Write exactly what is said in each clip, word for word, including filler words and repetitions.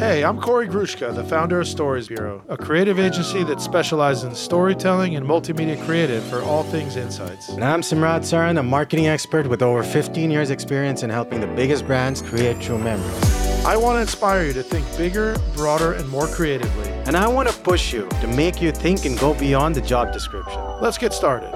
Hey, I'm Corey Grushka, the founder of Stories Bureau, a creative agency that specializes in storytelling and multimedia creative for all things insights. And I'm Simrat Saran, a marketing expert with over fifteen years experience in helping the biggest brands create true memories. I want to inspire you to think bigger, broader, and more creatively. And I want to push you to make you think and go beyond the job description. Let's get started.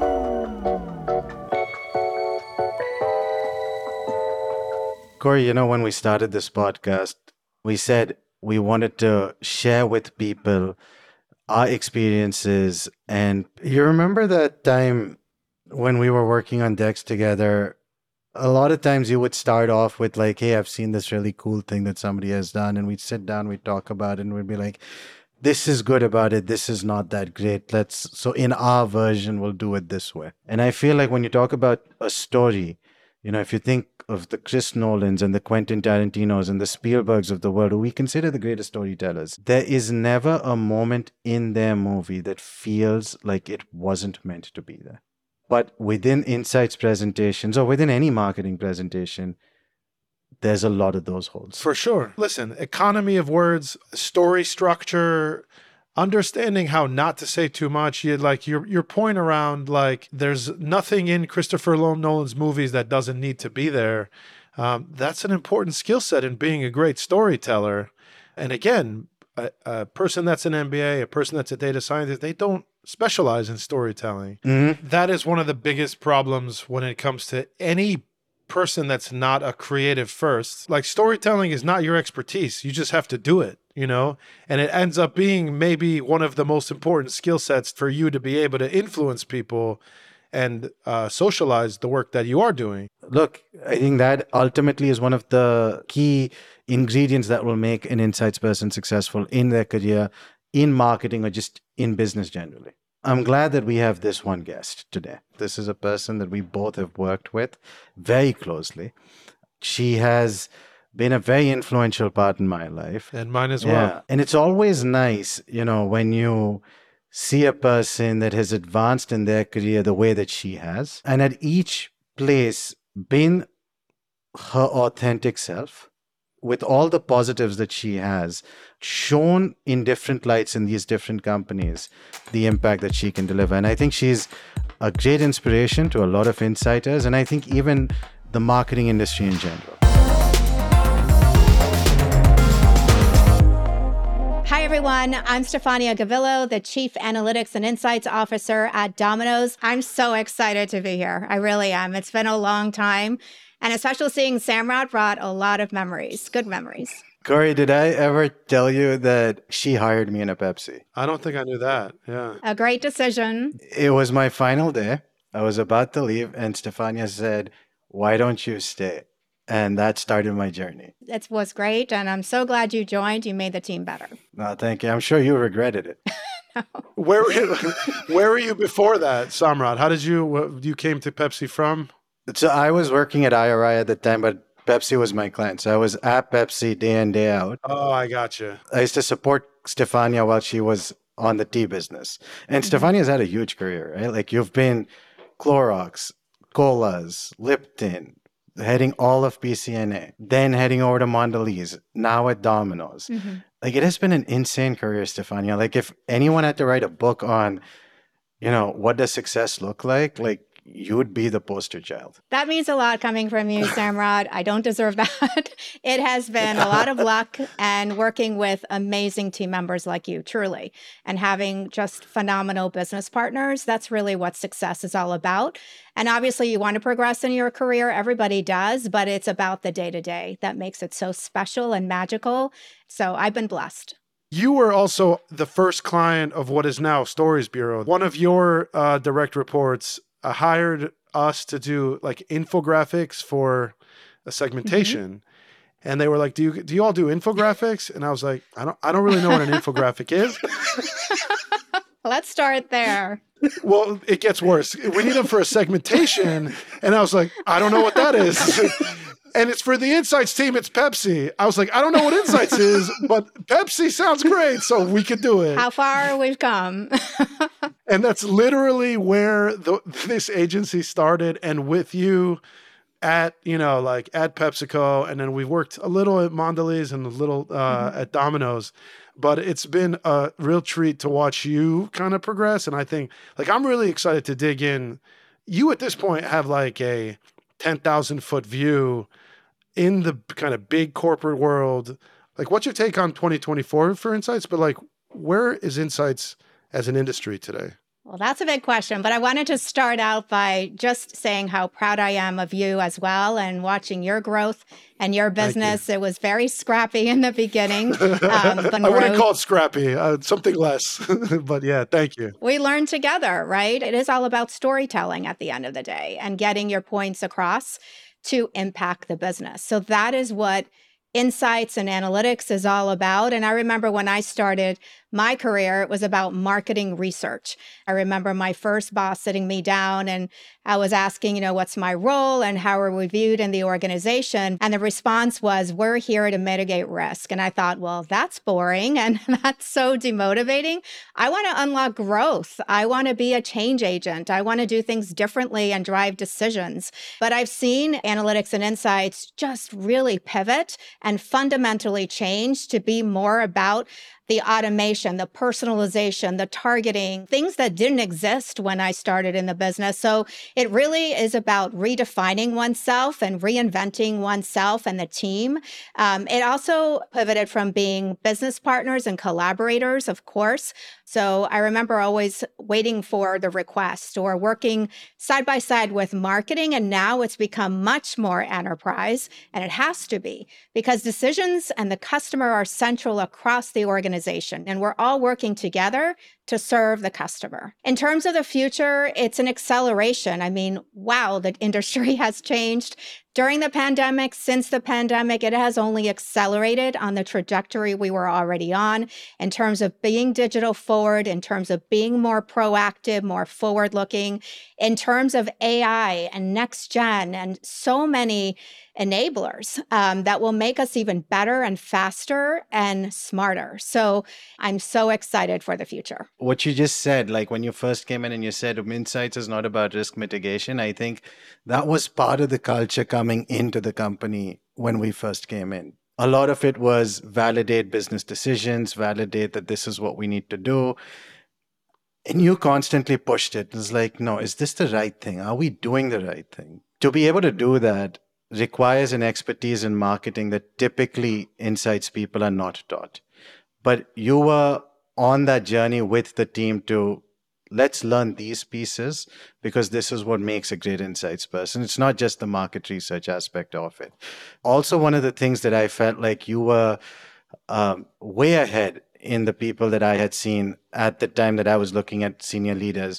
Corey, you know, when we started this podcast, we said we wanted to share with people our experiences. And you remember that time when we were working on decks together? A lot of times you would start off with like, hey, I've seen this really cool thing that somebody has done. And we'd sit down, we'd talk about it, and we'd be like, this is good about it. This is not that great. Let's, so in our version, we'll do it this way. And I feel like when you talk about a story, you know, if you think of the Chris Nolans and the Quentin Tarantinos and the Spielbergs of the world, who we consider the greatest storytellers, there is never a moment in their movie that feels like it wasn't meant to be there. But within Insights presentations or within any marketing presentation, there's a lot of those holes. For sure. Listen, economy of words, story structure, understanding how not to say too much. You like your your point around like there's nothing in Christopher Nolan's movies that doesn't need to be there. Um, that's an important skill set in being a great storyteller. And again, a, a person that's an M B A, a person that's a data scientist, they don't specialize in storytelling. Mm-hmm. That is one of the biggest problems when it comes to any person that's not a creative first. Like storytelling is not your expertise. You just have to do it, you know? And it ends up being maybe one of the most important skill sets for you to be able to influence people and uh, socialize the work that you are doing. Look, I think that ultimately is one of the key ingredients that will make an insights person successful in their career, in marketing, or just in business generally. I'm glad that we have this one guest today. This is a person that we both have worked with very closely. She has been a very influential part in my life. And mine as well. Yeah. And it's always nice, you know, when you see a person that has advanced in their career the way that she has, and at each place been her authentic self, with all the positives that she has, shown in different lights in these different companies, the impact that she can deliver. And I think she's a great inspiration to a lot of insiders, and I think even the marketing industry in general. Hi, everyone. I'm Stefania Gavillo, the Chief Analytics and Insights Officer at Domino's. I'm so excited to be here. I really am. It's been a long time. And especially seeing Samrat brought a lot of memories, good memories. Corey, did I ever tell you that she hired me in a Pepsi? I don't think I knew that. Yeah. A great decision. It was my final day. I was about to leave, and Stefania said, why don't you stay? And that started my journey. It was great, and I'm so glad you joined. You made the team better. No, thank you. I'm sure you regretted it. No. Where were you, where were you before that, Samrat? How did you, what, you came to Pepsi from? So I was working at I R I at the time, but Pepsi was my client. So I was at Pepsi day in, day out. Oh, I gotcha. I used to support Stefania while she was on the tea business. And mm-hmm. Stefania's had a huge career, right? Like you've been Clorox, Colas, Lipton, heading all of P C N A, then heading over to Mondelez, now at Domino's. Mm-hmm. Like it has been an insane career, Stefania. Like if anyone had to write a book on, you know, what does success look like, like you would be the poster child. That means a lot coming from you, Samrat. I don't deserve that. It has been a lot of luck and working with amazing team members like you, truly, and having just phenomenal business partners. That's really what success is all about. And obviously you want to progress in your career. Everybody does, but it's about the day-to-day that makes it so special and magical. So I've been blessed. You were also the first client of what is now Stories Bureau. One of your uh, direct reports uh, hired us to do like infographics for a segmentation. Mm-hmm. And they were like, do you do you all do infographics? And I was like, I don't I don't really know what an infographic is. Let's start there. Well, it gets worse. We need them for a segmentation. And I was like, I don't know what that is. And it's for the Insights team. It's Pepsi. I was like, I don't know what Insights is, but Pepsi sounds great. So we could do it. How far we've come. And that's literally where the, this agency started. And with you, at, you know, like at PepsiCo, and then we worked a little at Mondelez and a little uh, mm-hmm. at Domino's. But it's been a real treat to watch you kind of progress. And I think, like, I'm really excited to dig in. You at this point have like a ten thousand foot view in the kind of big corporate world. Like, what's your take on twenty twenty-four for Insights? But like, where is Insights as an industry today? Well, that's a big question, but I wanted to start out by just saying how proud I am of you as well and watching your growth and your business. You. It was very scrappy in the beginning. Um, I wouldn't call it scrappy, uh, something less. But yeah, thank you. We learned together, right? It is all about storytelling at the end of the day and getting your points across to impact the business. So that is what Insights and analytics is all about. And I remember when I started my career, it was about marketing research. I remember my first boss sitting me down and I was asking, you know, what's my role and how are we viewed in the organization? And the response was, we're here to mitigate risk. And I thought, well, that's boring and that's so demotivating. I want to unlock growth. I want to be a change agent. I want to do things differently and drive decisions. But I've seen analytics and insights just really pivot and fundamentally change to be more about the automation, the personalization, the targeting, things that didn't exist when I started in the business. So it really is about redefining oneself and reinventing oneself and the team. Um, it also pivoted from being business partners and collaborators, of course. So I remember always waiting for the request or working side by side with marketing. And now it's become much more enterprise, and it has to be because decisions and the customer are central across the organization. And we're all working together to serve the customer. In terms of the future, it's an acceleration. I mean, wow, the industry has changed. During the pandemic, since the pandemic, it has only accelerated on the trajectory we were already on in terms of being digital forward, in terms of being more proactive, more forward-looking, in terms of A I and next gen, and so many enablers um, that will make us even better and faster and smarter. So I'm so excited for the future. What you just said, like when you first came in and you said Insights is not about risk mitigation, I think that was part of the culture coming into the company when we first came in. A lot of it was validate business decisions, validate that this is what we need to do. And you constantly pushed it. It's like, no, is this the right thing? Are we doing the right thing? To be able to do that requires an expertise in marketing that typically Insights people are not taught. But you were on that journey with the team to let's learn these pieces because this is what makes a great Insights person. It's not just the market research aspect of it. Also, one of the things that I felt like you were um, way ahead in the people that I had seen at the time that I was looking at senior leaders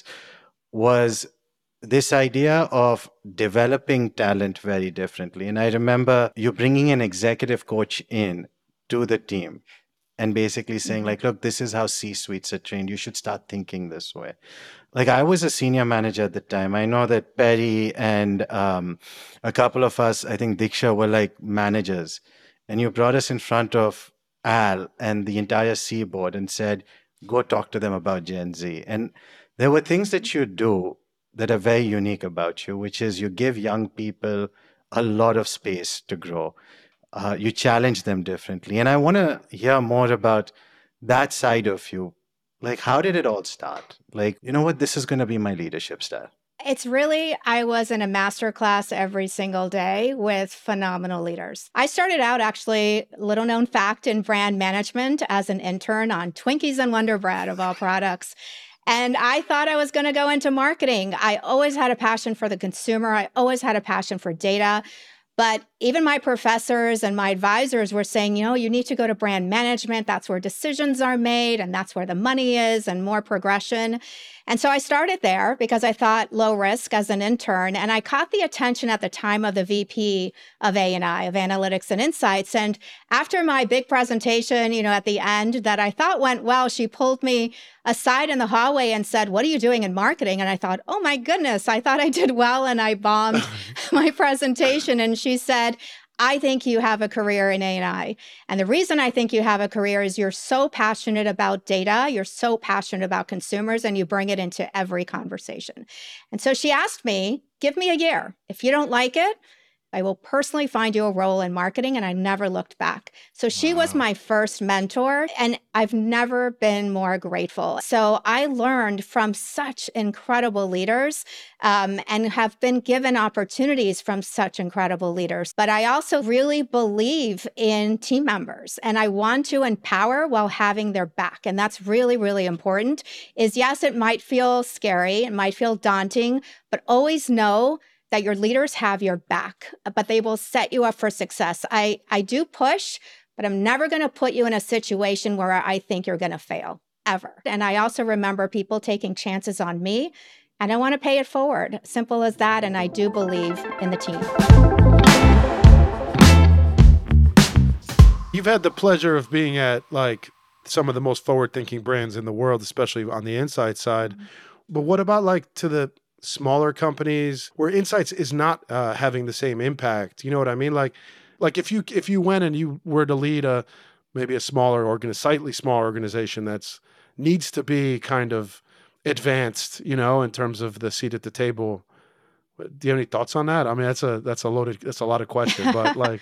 was this idea of developing talent very differently. And I remember you bringing an executive coach in to the team and basically saying like, look, this is how C-suites are trained. You should start thinking this way. Like I was a senior manager at the time. I know that Perry and um, a couple of us, I think Diksha, were like managers. And you brought us in front of Al and the entire C board and said, go talk to them about Gen Z. And there were things that you do that are very unique about you, which is you give young people a lot of space to grow. Uh, you challenge them differently. And I want to hear more about that side of you. Like, how did it all start? Like, you know what? This is going to be my leadership style. It's really, I was in a master class every single day with phenomenal leaders. I started out actually, little known fact, in brand management as an intern on Twinkies and Wonder Bread of all products. And I thought I was going to go into marketing. I always had a passion for the consumer. I always had a passion for data. But even my professors and my advisors were saying, you know, you need to go to brand management. That's where decisions are made and that's where the money is and more progression. And so I started there because I thought low risk as an intern. And I caught the attention at the time of the V P of A and I, of Analytics and Insights. And after my big presentation, you know, at the end that I thought went well, she pulled me aside in the hallway and said, what are you doing in marketing? And I thought, oh my goodness, I thought I did well and I bombed my presentation. And she said, I think you have a career in A and I. And the reason I think you have a career is you're so passionate about data, you're so passionate about consumers, and you bring it into every conversation. And so she asked me, give me a year. If you don't like it, I will personally find you a role in marketing. And I never looked back. So she wow. was my first mentor, and I've never been more grateful. So I learned from such incredible leaders um, and have been given opportunities from such incredible leaders. But I also really believe in team members, and I want to empower while having their back. And that's really, really important. Is yes, it might feel scary, it might feel daunting, but always know that your leaders have your back, but they will set you up for success. I, I do push, but I'm never going to put you in a situation where I think you're going to fail, ever. And I also remember people taking chances on me, and I want to pay it forward. Simple as that. And I do believe in the team. You've had the pleasure of being at like some of the most forward-thinking brands in the world, especially on the insight side. Mm-hmm. But what about like to the smaller companies where insights is not uh, having the same impact? You know what I mean? Like, like if you if you went and you were to lead a maybe a smaller organ, slightly smaller organization that's needs to be kind of advanced, you know, in terms of the seat at the table. Do you have any thoughts on that? I mean, that's a that's a loaded that's a lot of question, but like,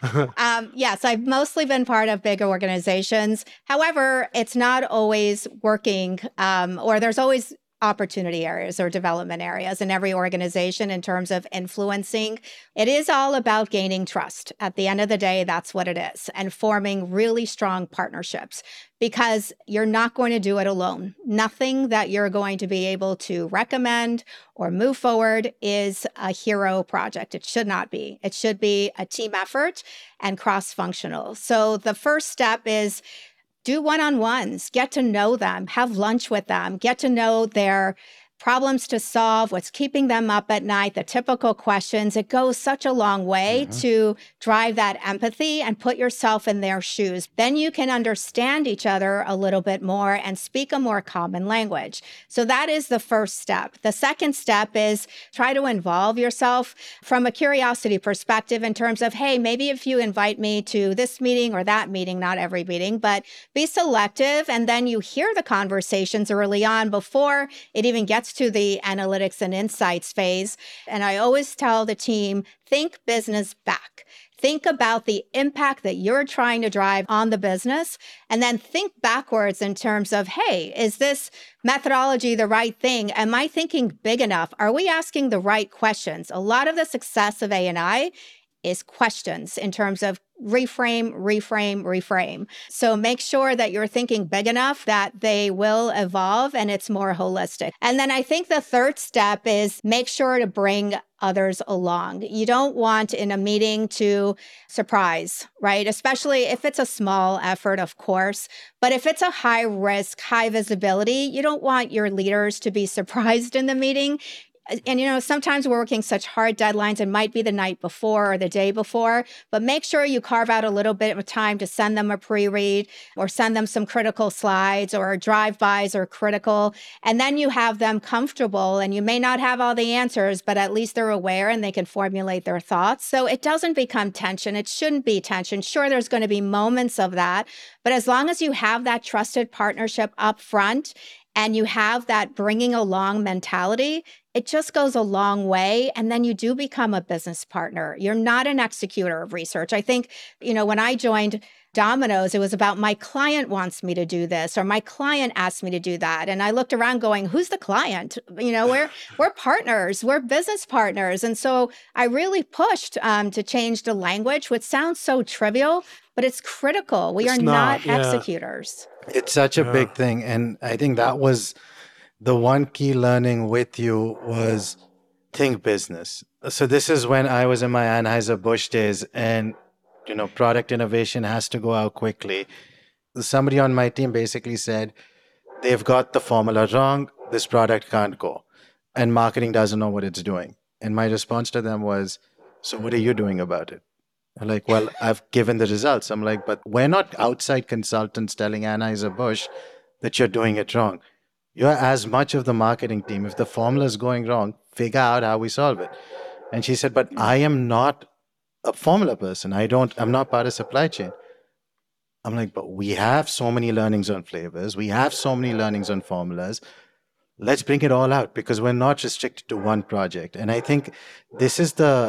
um, yes, I've mostly been part of big organizations. However, it's not always working, um, or there's always opportunity areas or development areas in every organization in terms of influencing. It is all about gaining trust. At the end of the day, that's what it is, and forming really strong partnerships, because you're not going to do it alone. Nothing that you're going to be able to recommend or move forward is a hero project. It should not be. It should be a team effort and cross-functional. So the first step is do one-on-ones, get to know them, have lunch with them, get to know their problems to solve, what's keeping them up at night, the typical questions. It goes such a long way mm-hmm. to drive that empathy and put yourself in their shoes. Then you can understand each other a little bit more and speak a more common language. So that is the first step. The second step is try to involve yourself from a curiosity perspective in terms of, hey, maybe if you invite me to this meeting or that meeting, not every meeting, but be selective. And then you hear the conversations early on before it even gets to the analytics and insights phase. And I always tell the team, think business back. Think about the impact that you're trying to drive on the business, and then think backwards in terms of, hey, is this methodology the right thing? Am I thinking big enough? Are we asking the right questions? A lot of the success of A and I is questions in terms of reframe, reframe, reframe. So make sure that you're thinking big enough that they will evolve and it's more holistic. And then I think the third step is make sure to bring others along. You don't want in a meeting to surprise, right? Especially if it's a small effort, of course. But if it's a high risk, high visibility, you don't want your leaders to be surprised in the meeting. And, you know, sometimes we're working such hard deadlines. It might be the night before or the day before, but make sure you carve out a little bit of time to send them a pre-read or send them some critical slides, or drive-bys are critical. And then you have them comfortable, and you may not have all the answers, but at least they're aware and they can formulate their thoughts. So it doesn't become tension. It shouldn't be tension. Sure, there's going to be moments of that, but as long as you have that trusted partnership up front and you have that bringing along mentality, it just goes a long way. And then you do become a business partner. You're not an executor of research. I think, you know, when I joined Domino's, it was about my client wants me to do this, or my client asked me to do that. And I looked around going, who's the client? You know, we're, we're partners, we're business partners. And so I really pushed um, to change the language, which sounds so trivial, but it's critical. We it's are not, not yeah. executors. It's such a yeah. big thing. And I think that was the one key learning with you was think business. So this is when I was in my Anheuser-Busch days, and, you know, product innovation has to go out quickly. Somebody on my team basically said, they've got the formula wrong. This product can't go. And marketing doesn't know what it's doing. And my response to them was, so what are you doing about it? I'm like, well, I've given the results. I'm like, but we're not outside consultants telling Anheuser-Busch that you're doing it wrong. You're as much of the marketing team. If the formula is going wrong, figure out how we solve it. And she said, but I am not a formula person. I don't, I'm not part of supply chain. I'm like, but we have so many learnings on flavors. We have so many learnings on formulas. Let's bring it all out, because we're not restricted to one project. And I think this is the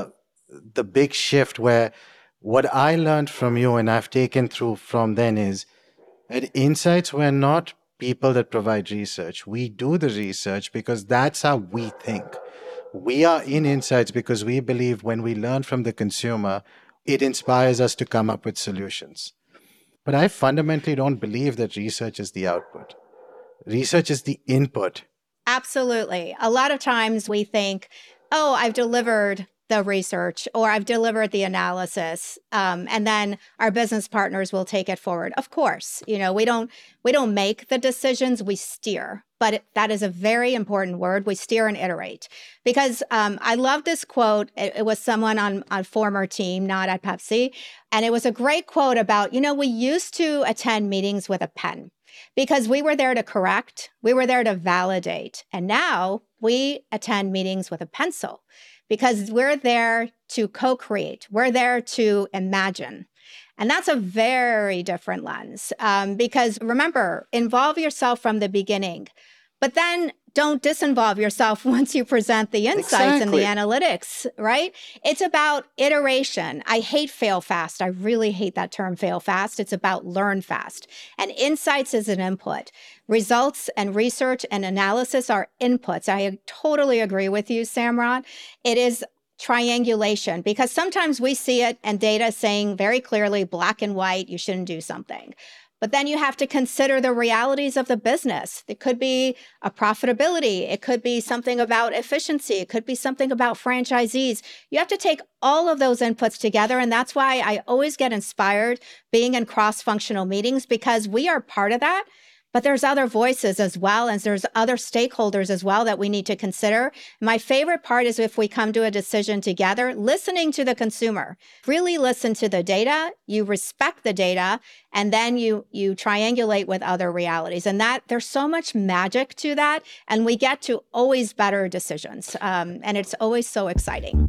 the big shift where what I learned from you and I've taken through from then is at Insights, we're not people that provide research. We do the research because that's how we think. We are in Insights because we believe when we learn from the consumer, it inspires us to come up with solutions. But I fundamentally don't believe that research is the output. Research is the input. Absolutely. A lot of times we think, oh, I've delivered the research or I've delivered the analysis, um, and then our business partners will take it forward. Of course, you know, we don't we don't make the decisions, we steer. But it, that is a very important word. We steer and iterate. Because um, I love this quote. It, it was someone on a former team, not at Pepsi. And it was a great quote about, you know, we used to attend meetings with a pen because we were there to correct. We were there to validate. And now we attend meetings with a pencil because we're there to co-create. We're there to imagine. And that's a very different lens um, because remember, involve yourself from the beginning, but then don't disinvolve yourself once you present the insights Exactly. and the analytics, right? It's about iteration. I hate fail fast. I really hate that term fail fast. It's about learn fast. And insights is an input. Results and research and analysis are inputs. I totally agree with you, Samrat. It is triangulation, because sometimes we see it and data saying very clearly, black and white, you shouldn't do something. But then you have to consider the realities of the business. It could be a profitability. It could be something about efficiency. It could be something about franchisees. You have to take all of those inputs together. And that's why I always get inspired being in cross-functional meetings, because we are part of that. But there's other voices as well, and there's other stakeholders as well that we need to consider. My favorite part is if we come to a decision together, listening to the consumer. Really listen to the data, you respect the data, and then you you triangulate with other realities. And that there's so much magic to that, and we get to always better decisions. Um, and it's always so exciting.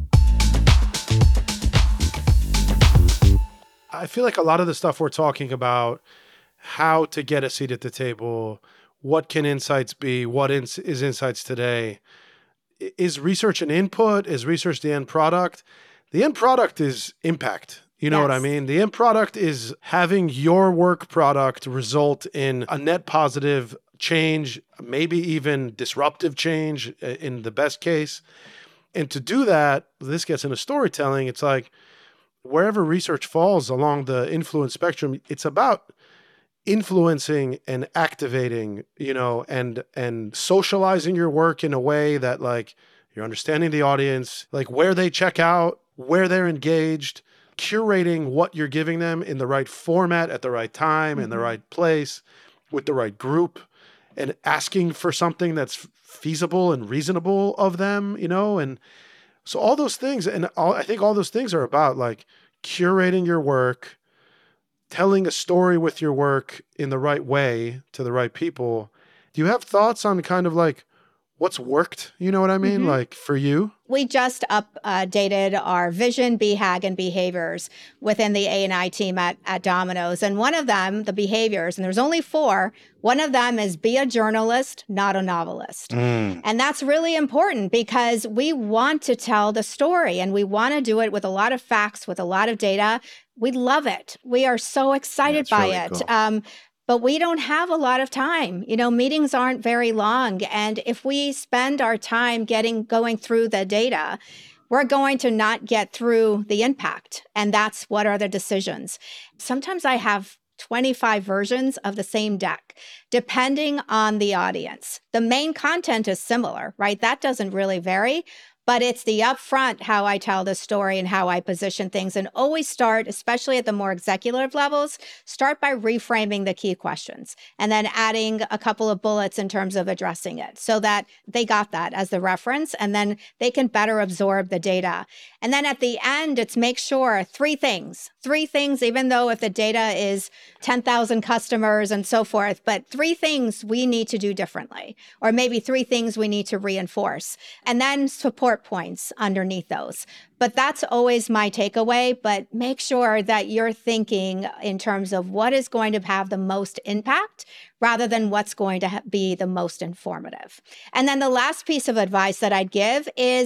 I feel like a lot of the stuff we're talking about, how to get a seat at the table, what can insights be, what ins- is insights today? Is research an input? Is research the end product? The end product is impact. You know Yes. what I mean? The end product is having your work product result in a net positive change, maybe even disruptive change in the best case. And to do that, this gets into storytelling. It's like wherever research falls along the influence spectrum, it's about influencing and activating, you know, and and socializing your work in a way that like you're understanding the audience, like where they check out, where they're engaged, curating what you're giving them in the right format at the right time, mm-hmm. in the right place, with the right group, and asking for something that's feasible and reasonable of them, you know, and so all those things, and all, I think all those things are about like curating your work, telling a story with your work in the right way to the right people. Do you have thoughts on kind of like what's worked? You know what I mean? Mm-hmm. Like for you? We just updated our vision, B HAG, and behaviors within the A and I team at, at Domino's. And one of them, the behaviors, and there's only four, one of them is be a journalist, not a novelist. Mm. And that's really important because we want to tell the story and we want to do it with a lot of facts, with a lot of data. We love it. We are so excited That's by really it. Cool. Um, but we don't have a lot of time. You know, meetings aren't very long. And if we spend our time getting going through the data, we're going to not get through the impact. And that's what are the decisions. Sometimes I have twenty-five versions of the same deck, depending on the audience. The main content is similar, right? That doesn't really vary. But it's the upfront, how I tell the story and how I position things. And always start, especially at the more executive levels, start by reframing the key questions and then adding a couple of bullets in terms of addressing it so that they got that as the reference and then they can better absorb the data. And then at the end, it's make sure three things, three things, even though if the data is ten thousand customers and so forth, but three things we need to do differently, or maybe three things we need to reinforce, and then support points underneath those. But that's always my takeaway. But make sure that you're thinking in terms of what is going to have the most impact rather than what's going to ha- be the most informative. And then the last piece of advice that I'd give is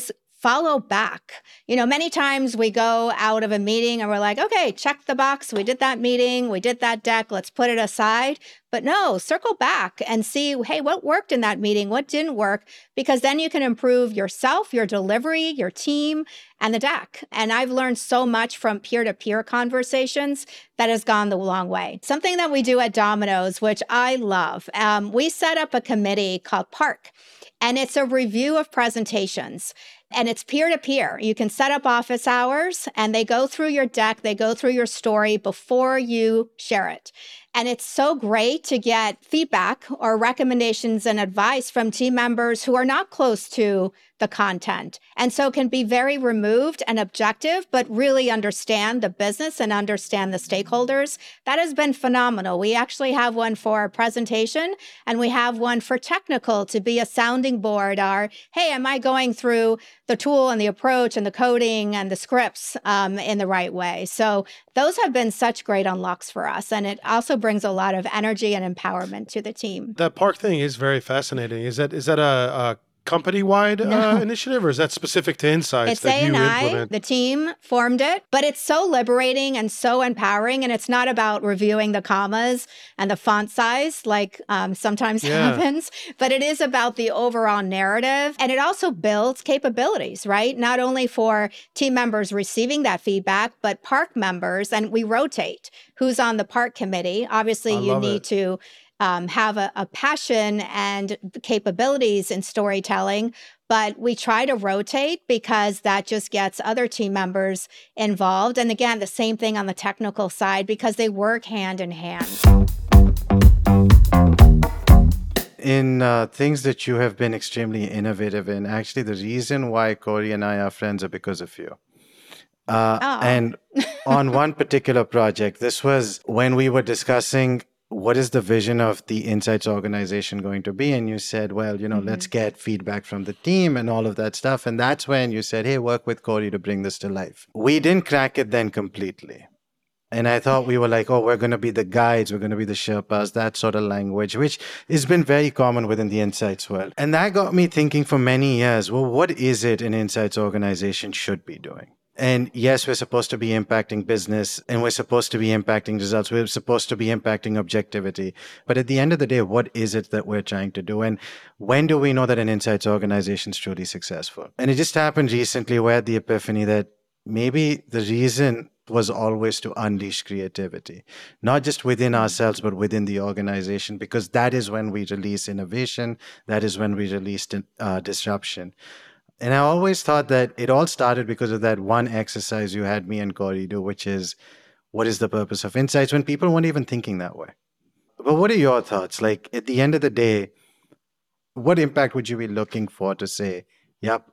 follow back. You know, many times we go out of a meeting and we're like, okay, check the box. We did that meeting. We did that deck. Let's put it aside. But no, circle back and see, hey, what worked in that meeting? What didn't work? Because then you can improve yourself, your delivery, your team, and the deck. And I've learned so much from peer-to-peer conversations that has gone the long way. Something that we do at Domino's, which I love, um, we set up a committee called PARC. And it's a review of presentations. And it's peer-to-peer. You can set up office hours and they go through your deck, they go through your story before you share it. And it's so great to get feedback or recommendations and advice from team members who are not close to the content. And so can be very removed and objective, but really understand the business and understand the stakeholders. That has been phenomenal. We actually have one for a presentation and we have one for technical to be a sounding board. Or, hey, am I going through the tool and the approach and the coding and the scripts um, in the right way? So those have been such great unlocks for us. And it also brings a lot of energy and empowerment to the team. That PARC thing is very fascinating. Is that is that a, a company-wide No. uh, initiative, or is that specific to Insights It's that A you and I, implement? the team formed it, but it's so liberating and so empowering. And it's not about reviewing the commas and the font size like um, sometimes Yeah. happens, but it is about the overall narrative. And it also builds capabilities, right? Not only for team members receiving that feedback, but PARC members, and we rotate who's on the PARC committee. Obviously, I you love need it. to Um, have a, a passion and capabilities in storytelling, but we try to rotate because that just gets other team members involved. And again, the same thing on the technical side because they work hand in hand. In uh, things that you have been extremely innovative in, actually, the reason why Corey and I are friends are because of you. Uh, Oh. And on one particular project, this was when we were discussing what is the vision of the Insights organization going to be? And you said, well, you know, Mm-hmm. let's get feedback from the team and all of that stuff. And that's when you said, hey, work with Corey to bring this to life. We didn't crack it then completely. And I thought we were like, oh, we're going to be the guides, we're going to be the Sherpas, that sort of language, which has been very common within the Insights world. And that got me thinking for many years, well, what is it an Insights organization should be doing? And yes, we're supposed to be impacting business and we're supposed to be impacting results. We're supposed to be impacting objectivity. But at the end of the day, what is it that we're trying to do? And when do we know that an Insights organization is truly successful? And it just happened recently. We had the epiphany that maybe the reason was always to unleash creativity, not just within ourselves, but within the organization, because that is when we release innovation. That is when we release uh, disruption. And I always thought that it all started because of that one exercise you had me and Corey do, which is, what is the purpose of Insights, when people weren't even thinking that way. But what are your thoughts? Like, at the end of the day, what impact would you be looking for to say, yep,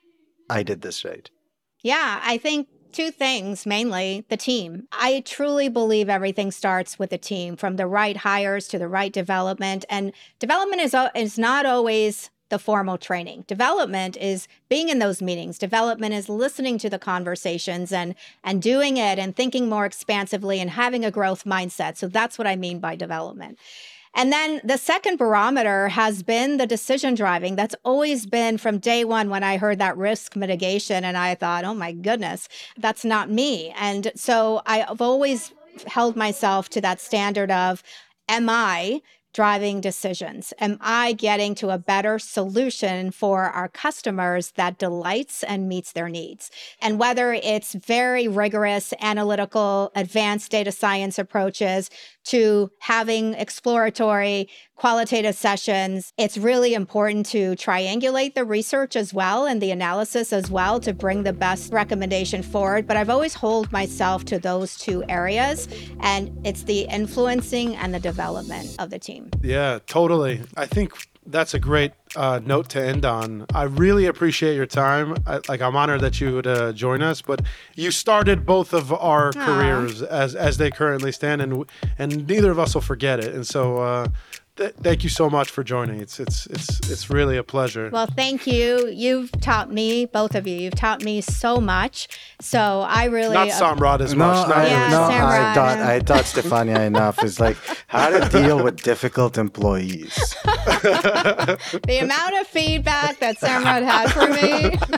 I did this right? Yeah, I think two things, mainly the team. I truly believe everything starts with the team, from the right hires to the right development. And development is, is not always the formal training. Development is being in those meetings. Development is listening to the conversations and and doing it and thinking more expansively and having a growth mindset. So that's what I mean by development. And then the second barometer has been the decision driving. That's always been from day one when I heard that risk mitigation and I thought, oh my goodness, that's not me. And so I've always held myself to that standard of, am I driving decisions? Am I getting to a better solution for our customers that delights and meets their needs? And whether it's very rigorous, analytical, advanced data science approaches to having exploratory, qualitative sessions, it's really important to triangulate the research as well and the analysis as well to bring the best recommendation forward. But I've always held myself to those two areas, and it's the influencing and the development of the team. Yeah, totally. I think that's a great uh, note to end on. I really appreciate your time. I, like, I'm honored that you would uh, join us, but you started both of our Aww. careers as as they currently stand, and and neither of us will forget it. And so, uh, th- thank you so much for joining. It's it's it's it's really a pleasure. Well, thank you. You've taught me, both of you, you've taught me so much. So I really... Not Samrat as No, much. Not I, Yeah, no, Sam I Rod, thought yeah. I thought Stefania enough is like how to deal with difficult employees. the amount of feedback that Samrat had for me...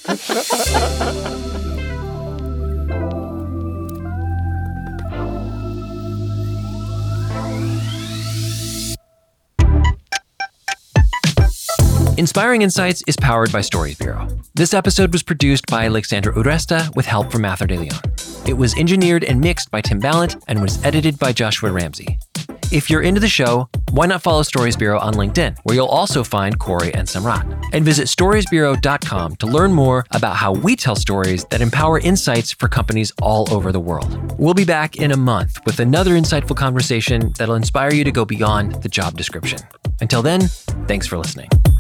Inspiring Insights is powered by Stories Bureau. This episode was produced by Alexandra Uresta with help from Mather De Leon. It was engineered and mixed by Tim Ballant and was edited by Joshua Ramsey. If you're into the show, why not follow Stories Bureau on LinkedIn, where you'll also find Corey and Samrat. And visit stories bureau dot com to learn more about how we tell stories that empower insights for companies all over the world. We'll be back in a month with another insightful conversation that'll inspire you to go beyond the job description. Until then, thanks for listening.